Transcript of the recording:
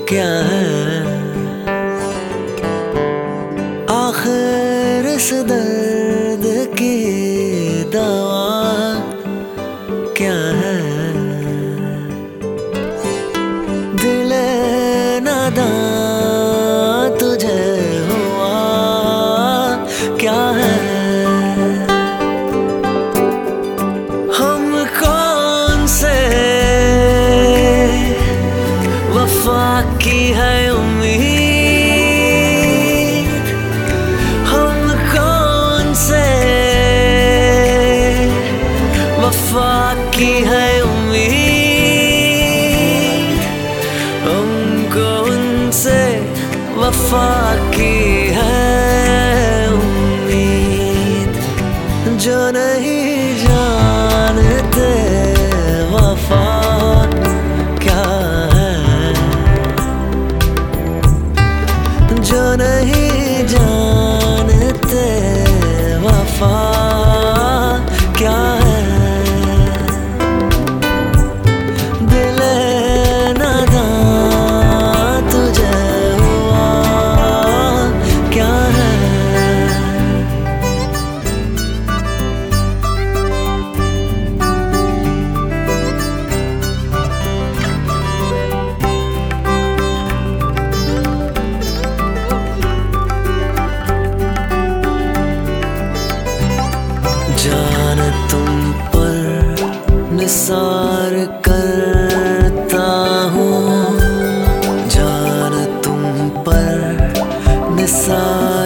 क्या है आखिर इस दर्द की दवा क्या है। दिले नादां तुझे हुआ क्या है। हम कौन से वफा की है उम्मीद, हम कौन से वफा की है उम्मीद, हमको उनसे वफा की है उम्मीद। जो नहीं जानते वफा क्या है, जो नहीं जानते वफा क्या है। दिले नादां तुझे हुआ क्या है। जान तुम पर निसार करता हूँ, जान तुम पर निसार